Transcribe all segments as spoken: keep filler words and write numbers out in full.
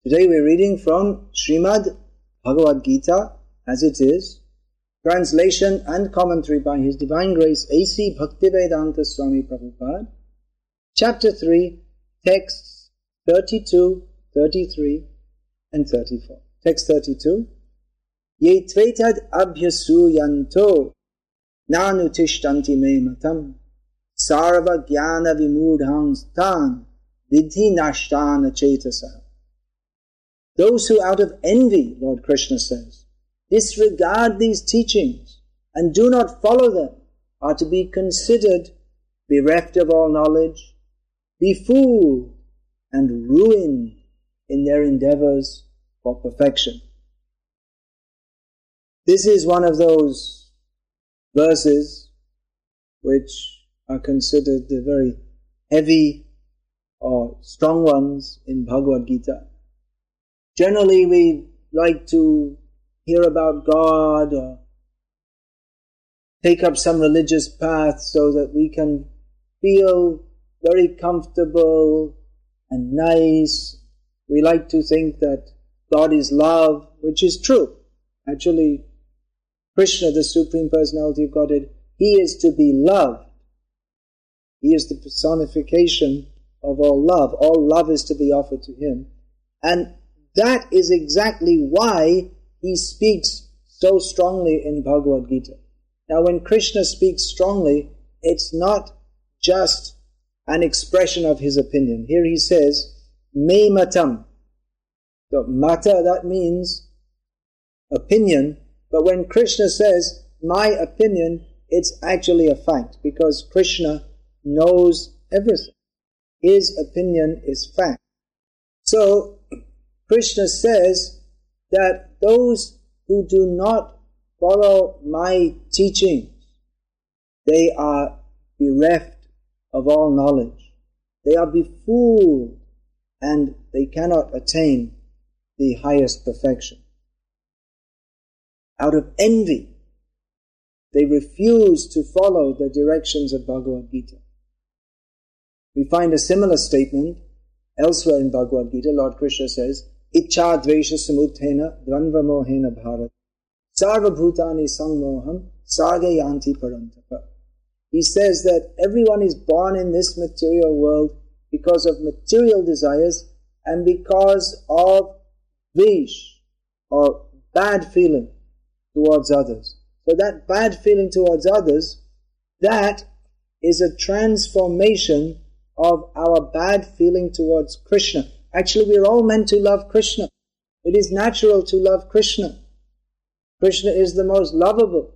Today we're reading from Srimad Bhagavad Gita as it is, translation and commentary by His Divine Grace A C Bhaktivedanta Swami Prabhupada, Chapter three, texts thirty-two, thirty-three and thirty-four. Text thirty-two. Ye tvetad abhyasuyanto nanutishtanti me matam sarva jnana vimudhanstan vidhi nashtana chetasa. Those who out of envy, Lord Krishna says, disregard these teachings and do not follow them are to be considered bereft of all knowledge, befooled and ruined in their endeavors for perfection. This is one of those verses which are considered the very heavy or strong ones in Bhagavad Gita. Generally we like to hear about God or take up some religious path so that we can feel very comfortable and nice. We like to think that God is love, which is true. Actually, Krishna, the Supreme Personality of Godhead, He is to be loved. He is the personification of all love. All love is to be offered to Him. And that is exactly why He speaks so strongly in Bhagavad Gita. Now when Krishna speaks strongly, it's not just an expression of His opinion. Here He says, me matam. So mata, that means opinion. But when Krishna says, my opinion, it's actually a fact. Because Krishna knows everything. His opinion is fact. So Krishna says that those who do not follow my teachings, they are bereft of all knowledge. They are befooled and they cannot attain the highest perfection. Out of envy, they refuse to follow the directions of Bhagavad Gita. We find a similar statement elsewhere in Bhagavad Gita. Lord Krishna says, Ichcha dvesha samuthena dvanva mohena bharat sarva bhutani sangmoham sarga yanti parantapa. He says that everyone is born in this material world because of material desires and because of vish, or bad feeling towards others. So that bad feeling towards others, that is a transformation of our bad feeling towards Krishna. Actually, we are all meant to love Krishna. It is natural to love Krishna. Krishna is the most lovable.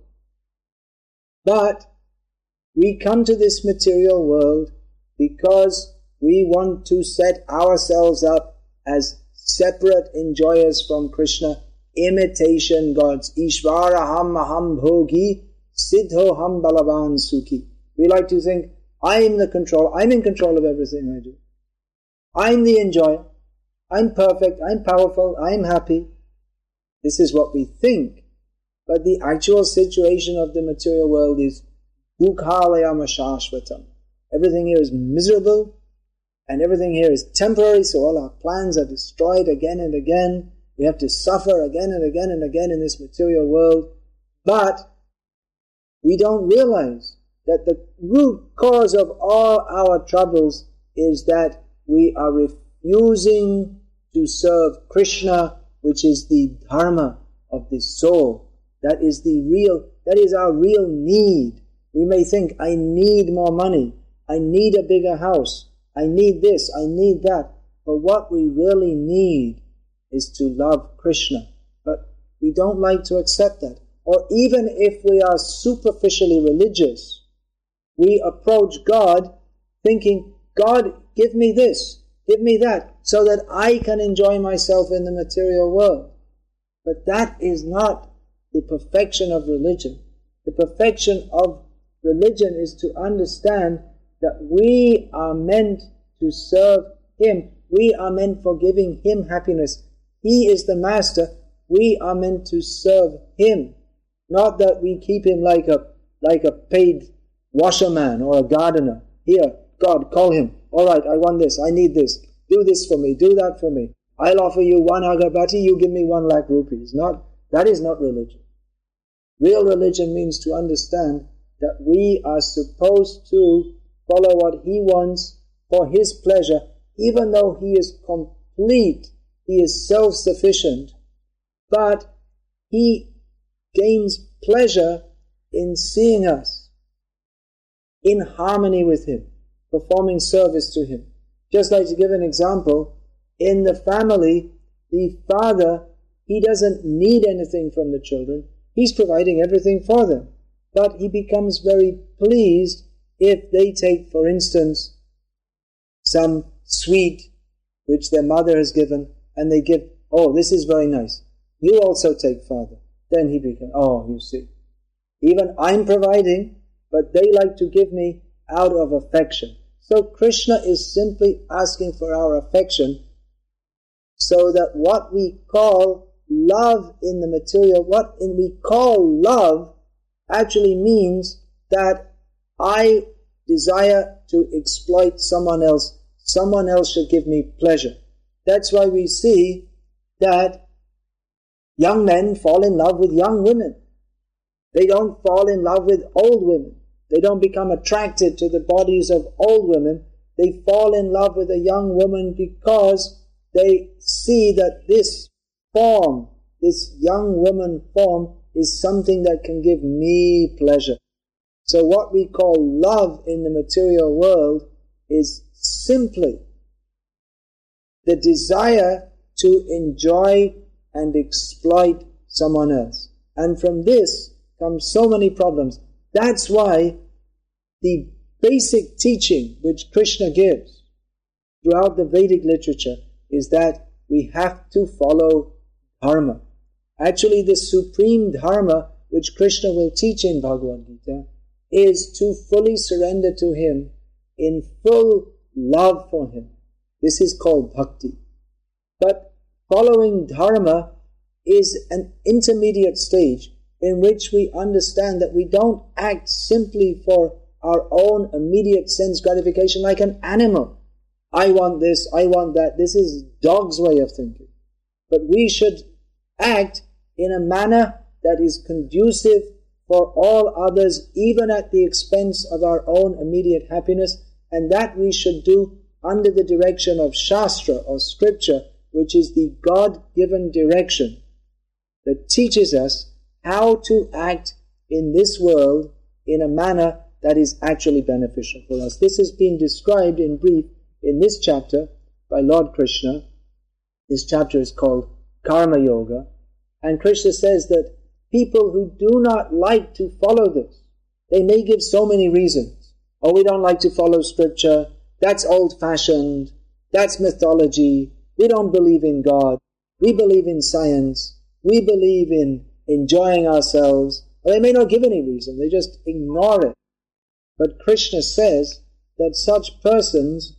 But we come to this material world because we want to set ourselves up as separate enjoyers from Krishna, imitation gods. Ishvaraham aham bhogi siddhoham balavan sukhi. We like to think, I'm the control, I'm in control of everything I do. I'm the enjoyer. I'm perfect, I'm powerful, I'm happy. This is what we think. But the actual situation of the material world is dukhalayam ashashvatam. Everything here is miserable and everything here is temporary, so all our plans are destroyed again and again. We have to suffer again and again and again in this material world. But we don't realize that the root cause of all our troubles is that we are refusing to serve Krishna, which is the dharma of the soul. That is the real, that is our real need. We may think, I need more money, I need a bigger house, I need this, I need that. But what we really need is to love Krishna. But we don't like to accept that. Or even if we are superficially religious, we approach God thinking, God, give me this, give me that, so that I can enjoy myself in the material world. But that is not the perfection of religion. The perfection of religion is to understand that we are meant to serve Him. We are meant for giving Him happiness. He is the master. We are meant to serve Him. Not that we keep Him like a, like a paid washerman or a gardener. Here, God, call Him. All right, I want this, I need this. Do this for me, do that for me. I'll offer you one agarbatti, you give me one lakh rupees. Not, that is not religion. Real religion means to understand that we are supposed to follow what He wants for His pleasure, even though He is complete, He is self-sufficient, but He gains pleasure in seeing us in harmony with Him, performing service to Him. Just like to give an example, in the family, the father, he doesn't need anything from the children. He's providing everything for them. But he becomes very pleased if they take, for instance, some sweet which their mother has given, and they give, oh, this is very nice. You also take, Father. Then he becomes, oh, you see. Even I'm providing, but they like to give me out of affection. So Krishna is simply asking for our affection, so that what we call love in the material, what in we call love, actually means that I desire to exploit someone else. Someone else should give me pleasure. That's why we see that young men fall in love with young women. They don't fall in love with old women. They don't become attracted to the bodies of old women. They fall in love with a young woman because they see that this form, this young woman form, is something that can give me pleasure. So what we call love in the material world is simply the desire to enjoy and exploit someone else. And from this comes so many problems. That's why the basic teaching which Krishna gives throughout the Vedic literature is that we have to follow dharma. Actually, the supreme dharma which Krishna will teach in Bhagavad Gita is to fully surrender to Him in full love for Him. This is called bhakti. But following dharma is an intermediate stage in which we understand that we don't act simply for our own immediate sense gratification like an animal. I want this, I want that. This is dog's way of thinking. But we should act in a manner that is conducive for all others, even at the expense of our own immediate happiness, and that we should do under the direction of Shastra or Scripture, which is the God-given direction that teaches us how to act in this world in a manner that is actually beneficial for us. This has been described in brief in this chapter by Lord Krishna. This chapter is called Karma Yoga, and Krishna says that people who do not like to follow this, they may give so many reasons. Oh, we don't like to follow Scripture, that's old-fashioned, that's mythology, we don't believe in God, we believe in science, we believe in enjoying ourselves. Or they may not give any reason, they just ignore it. But Krishna says that such persons,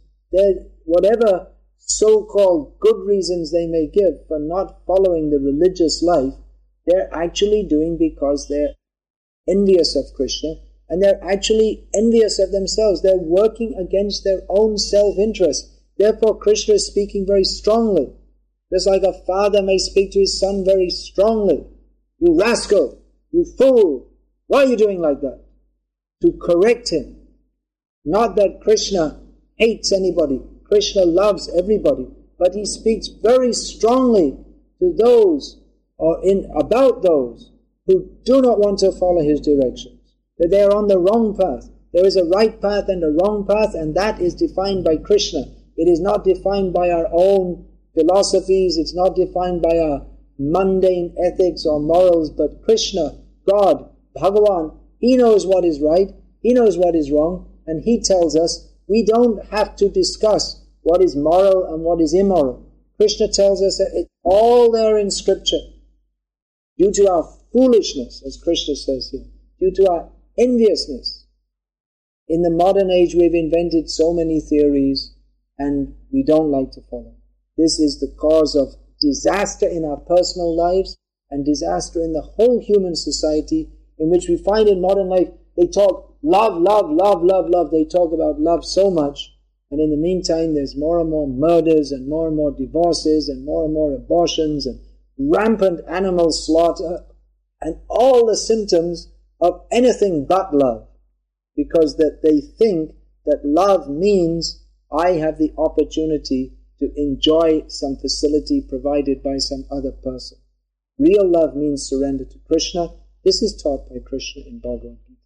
whatever so-called good reasons they may give for not following the religious life, they're actually doing because they're envious of Krishna, and they're actually envious of themselves. They're working against their own self-interest. Therefore, Krishna is speaking very strongly. Just like a father may speak to his son very strongly. You rascal! You fool! Why are you doing like that? To correct him. Not that Krishna hates anybody. Krishna loves everybody. But he speaks very strongly to those, or in about those, who do not want to follow his directions. That they are on the wrong path. There is a right path and a wrong path, and that is defined by Krishna. It is not defined by our own philosophies. It's not defined by our mundane ethics or morals, but Krishna, God, Bhagavan, He knows what is right, He knows what is wrong, and He tells us we don't have to discuss what is moral and what is immoral. Krishna tells us that it's all there in Scripture. Due to our foolishness, as Krishna says here, due to our enviousness, in the modern age we've invented so many theories and we don't like to follow. This is the cause of disaster in our personal lives and disaster in the whole human society, in which we find in modern life they talk love, love, love, love, love. They talk about love so much, And in the meantime, there's more and more murders and more and more divorces and more and more abortions and rampant animal slaughter and all the symptoms of anything but love, because that they think that love means I have the opportunity to enjoy some facility provided by some other person. Real love means surrender to Krishna. This is taught by Krishna in Bhagavad Gita.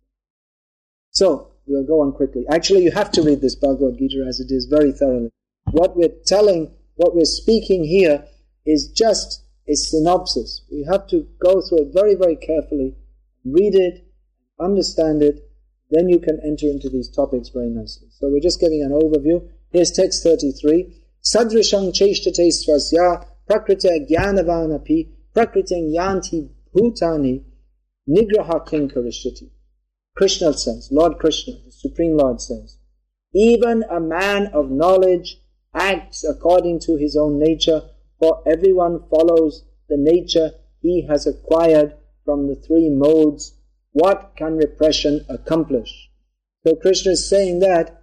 So, we'll go on quickly. Actually, you have to read this Bhagavad Gita as it is very thoroughly. What we're telling, what we're speaking here is just a synopsis. We have to go through it very, very carefully, read it, understand it, then you can enter into these topics very nicely. So we're just giving an overview. Here's text thirty-three. Sadrishang cheshtate svasya prakrite jnanavanapi prakriting yanti bhutani nigraha kinkarishyati. Krishna says, Lord Krishna, the Supreme Lord says, even a man of knowledge acts according to his own nature, for everyone follows the nature he has acquired from the three modes. What can repression accomplish? So Krishna is saying that,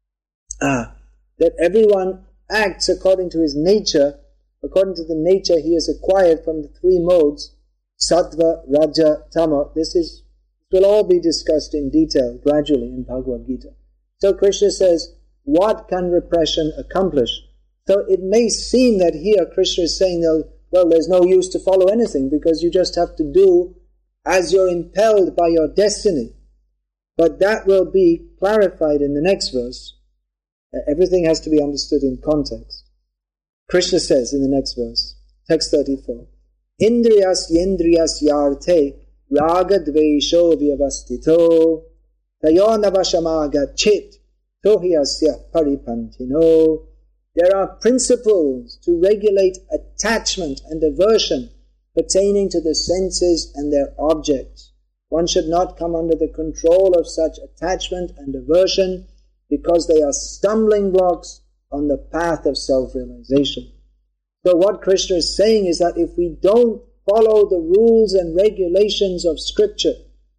uh, that everyone acts according to his nature, according to the nature he has acquired from the three modes, sattva, raja, tama. This is will all be discussed in detail gradually in Bhagavad Gita. So Krishna says, what can repression accomplish? So it may seem that here Krishna is saying, well, there's no use to follow anything because you just have to do as you're impelled by your destiny. But that will be clarified in the next verse. Everything has to be understood in context. Krishna says in the next verse, text thirty-four, Indriyas yendriyas yarte raga dvesho vyavastito tayonavashamaga chit tohyasya paripantino. There are principles to regulate attachment and aversion pertaining to the senses and their objects. One should not come under the control of such attachment and aversion because they are stumbling blocks on the path of self-realization. So what Krishna is saying is that if we don't follow the rules and regulations of Scripture,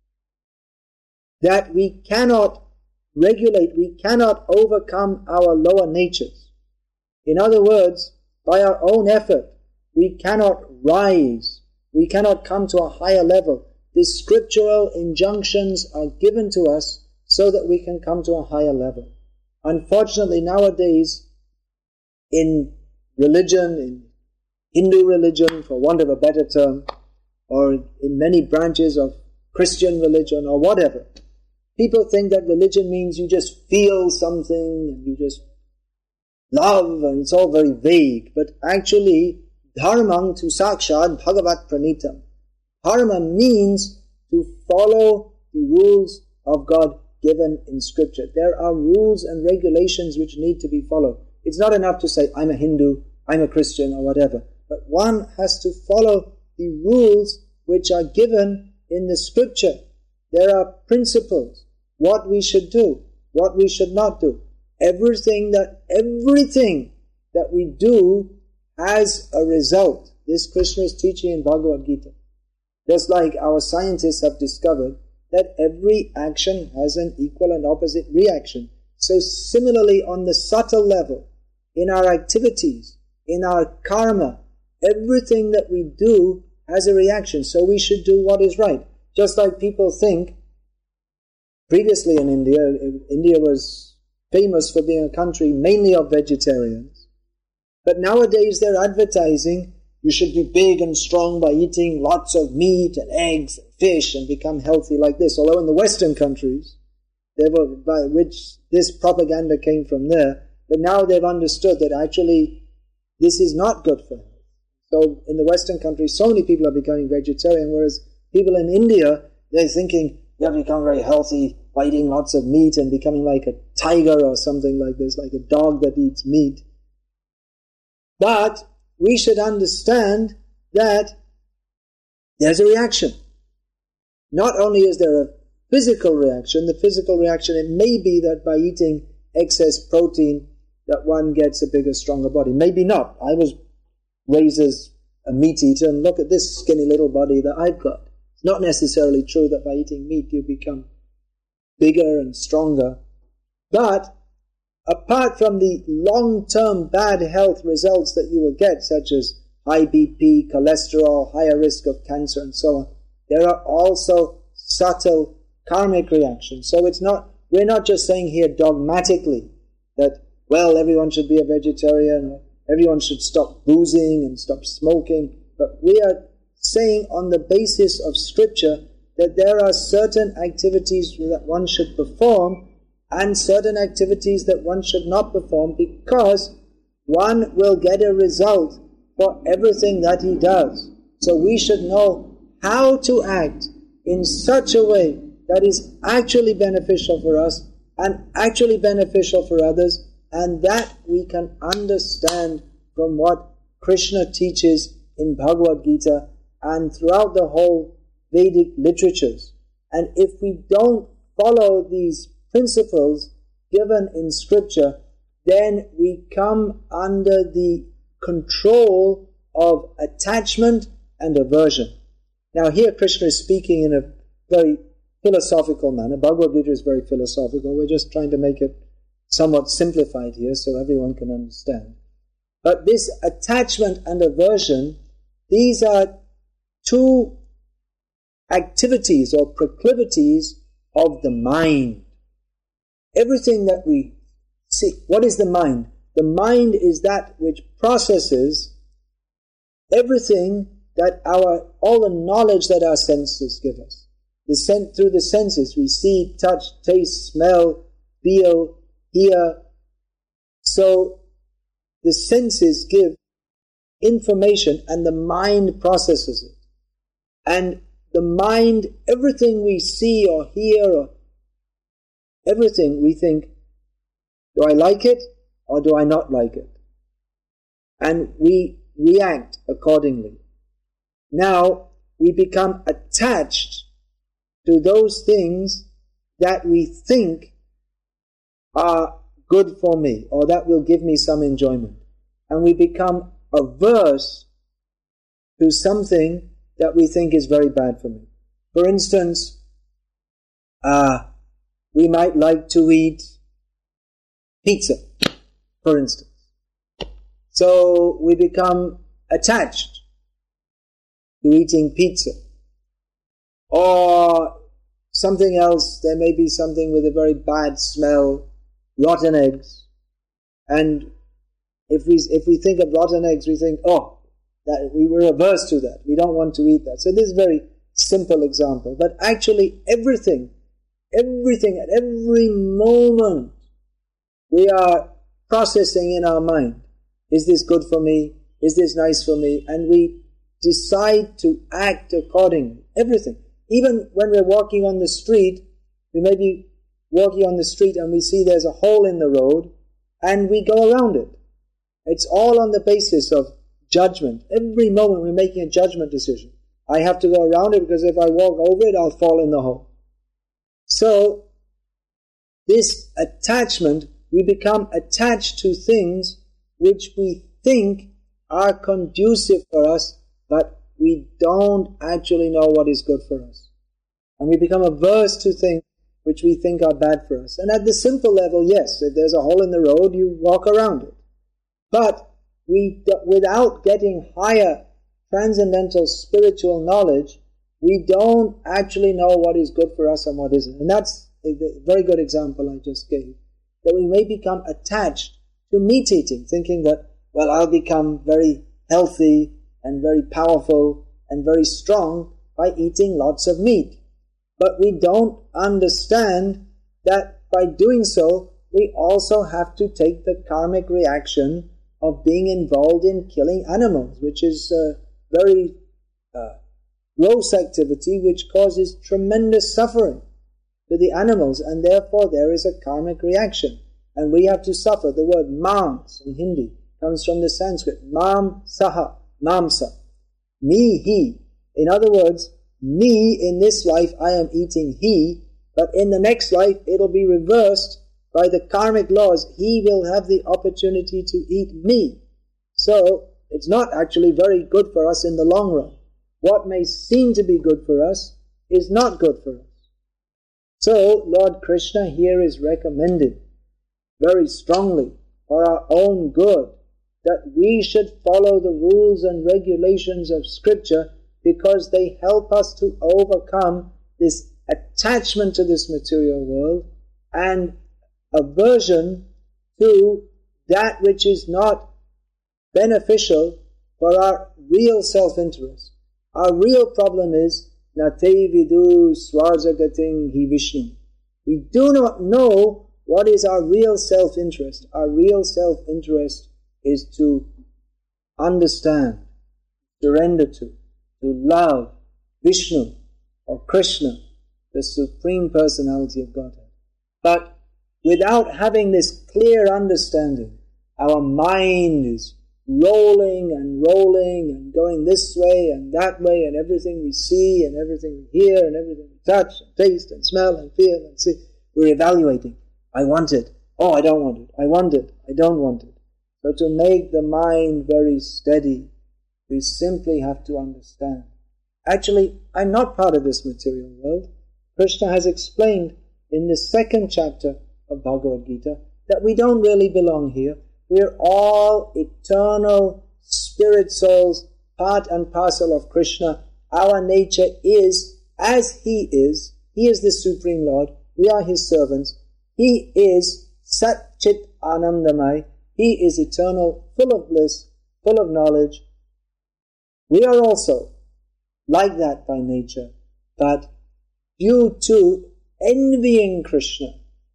that we cannot regulate, we cannot overcome our lower natures. In other words, by our own effort, we cannot rise, we cannot come to a higher level. These scriptural injunctions are given to us so that we can come to a higher level. Unfortunately, nowadays, in religion, in Hindu religion, for want of a better term, or in many branches of Christian religion or whatever, people think that religion means you just feel something and you just love, and it's all very vague. But actually, dharmang tu sakshad bhagavat pranitam. Dharma means to follow the rules of God given in Scripture. There are rules and regulations which need to be followed. It's not enough to say, I'm a Hindu, I'm a Christian, or whatever. But one has to follow the rules which are given in the Scripture. There are principles, what we should do, what we should not do. Everything that, everything that we do has a result. This Krishna is teaching in Bhagavad Gita. Just like our scientists have discovered that every action has an equal and opposite reaction. So similarly, on the subtle level, in our activities, in our karma, everything that we do has a reaction. So we should do what is right. Just like people think, previously in India, India was famous for being a country mainly of vegetarians. But nowadays they're advertising, you should be big and strong by eating lots of meat and eggs and fish and become healthy like this. Although in the Western countries, they were, by which this propaganda came from there, but now they've understood that actually this is not good for health. So in the Western countries, so many people are becoming vegetarian, whereas people in India, they're thinking, you have to become very healthy by eating lots of meat and becoming like a tiger or something like this, like a dog that eats meat. But we should understand that there's a reaction. Not only is there a physical reaction, the physical reaction, it may be that by eating excess protein that one gets a bigger, stronger body. Maybe not. I was raised as a meat eater, and look at this skinny little body that I've got. It's not necessarily true that by eating meat you become bigger and stronger. But apart from the long-term bad health results that you will get, such as high B P, cholesterol, higher risk of cancer, and so on, there are also subtle karmic reactions. So it's not, we're not just saying here dogmatically that, well, everyone should be a vegetarian, everyone should stop boozing and stop smoking, but we are saying on the basis of scripture that there are certain activities that one should perform and certain activities that one should not perform, because one will get a result for everything that he does. So we should know how to act in such a way that is actually beneficial for us and actually beneficial for others, and that we can understand from what Krishna teaches in Bhagavad Gita and throughout the whole Vedic literatures. And if we don't follow these principles given in scripture, then we come under the control of attachment and aversion. Now here Krishna is speaking in a very philosophical manner. Bhagavad Gita is very philosophical. We're just trying to make it somewhat simplified here so everyone can understand. But this attachment and aversion, these are two activities or proclivities of the mind. Everything that we see, what is the mind? The mind is that which processes everything that our, all the knowledge that our senses give us. The sen- through the senses we see, touch, taste, smell, feel, hear. So the senses give information and the mind processes it. And the mind, everything we see or hear or everything, we think, do I like it or do I not like it? And we react accordingly. Now we become attached to those things that we think are good for me or that will give me some enjoyment. And we become averse to something that we think is very bad for me. For instance, uh, we might like to eat pizza, for instance. So we become attached to eating pizza. Or something else, there may be something with a very bad smell, rotten eggs. And if we if we think of rotten eggs, we think, oh, that we were averse to that. We don't want to eat that. So this is a very simple example. But actually everything, everything at every moment we are processing in our mind. Is this good for me? Is this nice for me? And we decide to act accordingly. Everything. Even when we're walking on the street, we may be walking on the street and we see there's a hole in the road and we go around it. It's all on the basis of judgment. Every moment we're making a judgment decision. I have to go around it because if I walk over it, I'll fall in the hole. So, this attachment, we become attached to things which we think are conducive for us, but we don't actually know what is good for us. And we become averse to things which we think are bad for us. And at the simple level, yes, if there's a hole in the road, you walk around it. But we, without getting higher transcendental spiritual knowledge, we don't actually know what is good for us and what isn't. And that's a very good example I just gave. That we may become attached to meat eating, thinking that, well, I'll become very healthy and very powerful and very strong by eating lots of meat. But we don't understand that by doing so, we also have to take the karmic reaction of being involved in killing animals, which is a very uh, gross activity which causes tremendous suffering to the animals, and therefore there is a karmic reaction. And we have to suffer. The word mams in Hindi comes from the Sanskrit, mam saha, mamsa. Me, he. In other words, me in this life I am eating he, but in the next life it'll be reversed by the karmic laws. He will have the opportunity to eat me. So it's not actually very good for us in the long run. What may seem to be good for us is not good for us. So Lord Krishna here is recommending very strongly for our own good, that we should follow the rules and regulations of Scripture because they help us to overcome this attachment to this material world and aversion to that which is not beneficial for our real self-interest. Our real problem is Nate vidu swarjagating hi Vishnu. We do not know what is our real self-interest. Our real self-interest is to understand, surrender to, to love Vishnu or Krishna, the Supreme Personality of Godhead. But without having this clear understanding, our mind is rolling and rolling and going this way and that way, and everything we see and everything we hear and everything we touch and taste and smell and feel and see, we're evaluating. I want it. Oh, I don't want it. I want it. I don't want it. So to make the mind very steady, we simply have to understand. Actually, I'm not part of this material world. Krishna has explained in the second chapter of Bhagavad Gita that we don't really belong here. We're all eternal spirit souls, part and parcel of Krishna. Our nature is as He is. He is the Supreme Lord. We are His servants. He is Sat Chit Anandamay. He is eternal, full of bliss, full of knowledge. We are also like that by nature, but due to envying Krishna,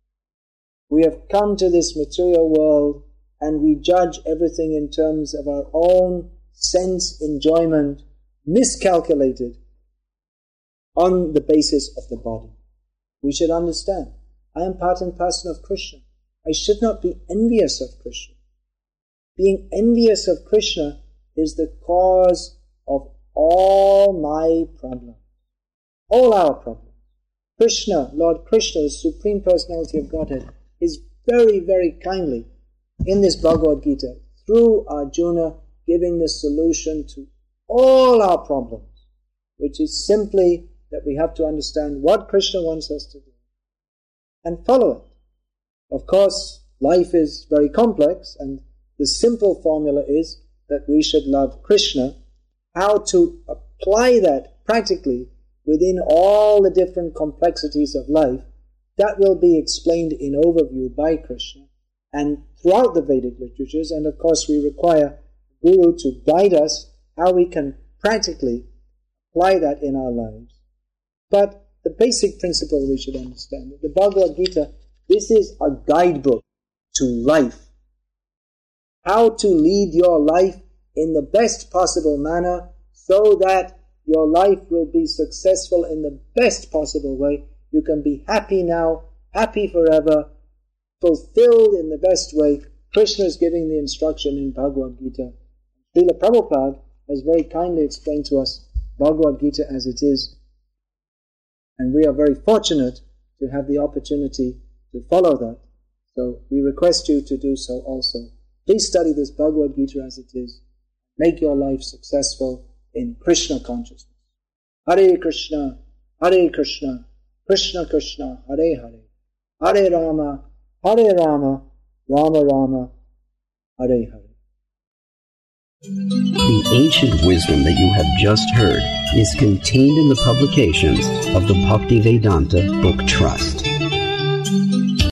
we have come to this material world and we judge everything in terms of our own sense enjoyment, miscalculated on the basis of the body. We should understand, I am part and parcel of Krishna. I should not be envious of Krishna. Being envious of Krishna is the cause of all my problems, all our problems. Krishna, Lord Krishna, the Supreme Personality of Godhead, is very, very kindly in this Bhagavad Gita, through Arjuna, giving the solution to all our problems, which is simply that we have to understand what Krishna wants us to do and follow it. Of course, life is very complex, and the simple formula is that we should love Krishna. How to apply that practically within all the different complexities of life, that will be explained in overview by Krishna and throughout the Vedic literatures. And of course we require Guru to guide us how we can practically apply that in our lives. But the basic principle we should understand, the Bhagavad Gita, this is a guidebook to life. How to lead your life in the best possible manner so that your life will be successful in the best possible way. You can be happy now, happy forever, fulfilled in the best way. Krishna is giving the instruction in Bhagavad Gita. Srila Prabhupada has very kindly explained to us Bhagavad Gita as it is. And we are very fortunate to have the opportunity to follow that. So we request you to do so also. Please study this Bhagavad Gita as it is. Make your life successful in Krishna consciousness. Hare Krishna, Hare Krishna, Krishna Krishna, Hare Hare, Hare Rama, Hare Rama, Rama Rama, Hare Hare. The ancient wisdom that you have just heard is contained in the publications of the Bhaktivedanta Book Trust.